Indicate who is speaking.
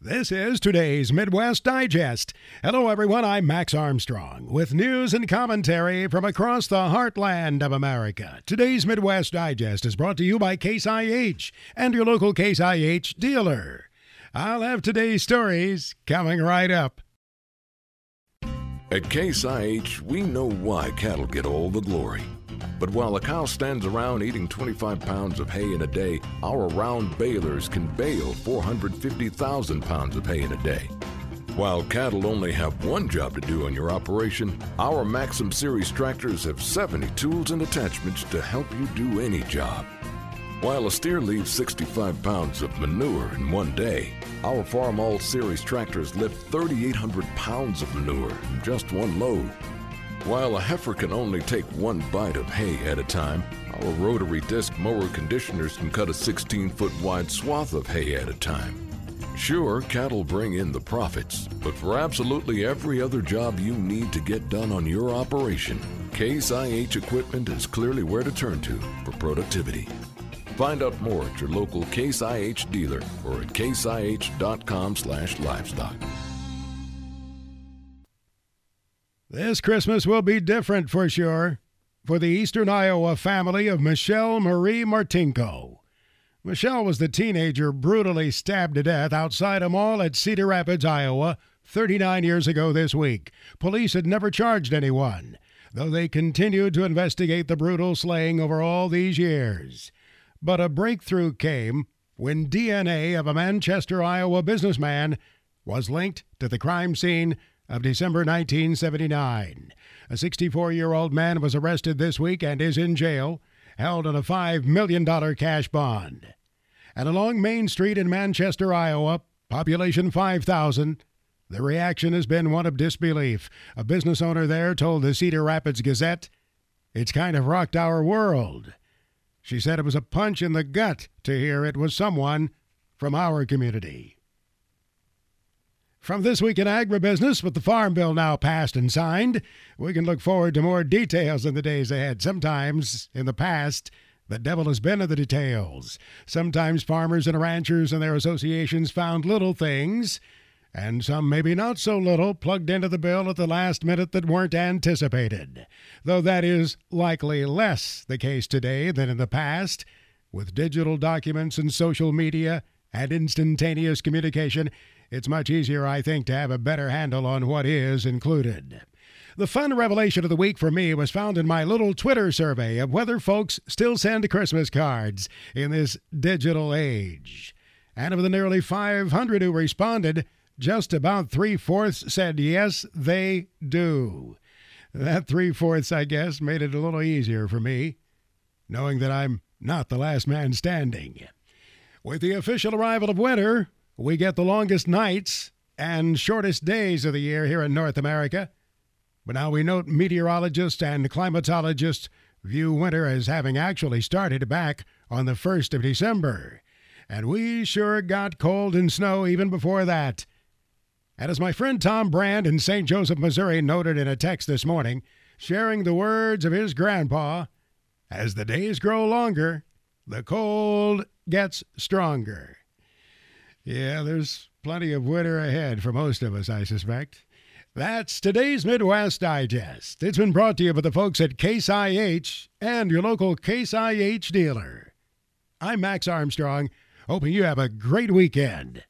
Speaker 1: This is today's Midwest Digest. Hello, everyone. I'm Max Armstrong with news and commentary from across the heartland of America. Today's Midwest Digest is brought to you by Case IH and your local Case IH dealer. I'll have today's stories coming right up.
Speaker 2: At Case IH, we know why cattle get all the glory. But while a cow stands around eating 25 pounds of hay in a day, our round balers can bale 450,000 pounds of hay in a day. While cattle only have one job to do on your operation, our Maxim Series tractors have 70 tools and attachments to help you do any job. While a steer leaves 65 pounds of manure in one day, our Farm All Series tractors lift 3,800 pounds of manure in just one load. While a heifer can only take one bite of hay at a time, our rotary disc mower conditioners can cut a 16-foot wide swath of hay at a time. Sure, cattle bring in the profits, but for absolutely every other job you need to get done on your operation, Case IH equipment is clearly where to turn to for productivity. Find out more at your local Case IH dealer or at caseih.com/livestock.
Speaker 1: This Christmas will be different for sure for the Eastern Iowa family of Michelle Marie Martinko. Michelle was the teenager brutally stabbed to death outside a mall at Cedar Rapids, Iowa, 39 years ago this week. Police had never charged anyone, though they continued to investigate the brutal slaying over all these years. But a breakthrough came when DNA of a Manchester, Iowa businessman was linked to the crime scene of December 1979. A 64-year-old man was arrested this week and is in jail, held on a $5 million cash bond. And along Main Street in Manchester, Iowa, population 5,000, the reaction has been one of disbelief. A business owner there told the Cedar Rapids Gazette, "It's kind of rocked our world." She said it was a punch in the gut to hear it was someone from our community. From This Week in Agribusiness, with the Farm Bill now passed and signed, we can look forward to more details in the days ahead. Sometimes, in the past, the devil has been in the details. Sometimes farmers and ranchers and their associations found little things, and some maybe not so little, plugged into the bill at the last minute that weren't anticipated. Though that is likely less the case today than in the past. With digital documents and social media and instantaneous communication, it's much easier, I think, to have a better handle on what is included. The fun revelation of the week for me was found in my little Twitter survey of whether folks still send Christmas cards in this digital age. And of the nearly 500 who responded, just about 3/4 said yes, they do. That 3/4, I guess, made it a little easier for me, knowing that I'm not the last man standing. With the official arrival of winter, we get the longest nights and shortest days of the year here in North America. But now we note meteorologists and climatologists view winter as having actually started back on the 1st of December. And we sure got cold and snow even before that. And as my friend Tom Brand in St. Joseph, Missouri noted in a text this morning, sharing the words of his grandpa, as the days grow longer, the cold gets stronger. Yeah, there's plenty of winter ahead for most of us, I suspect. That's today's Midwest Digest. It's been brought to you by the folks at Case IH and your local Case IH dealer. I'm Max Armstrong, hoping you have a great weekend.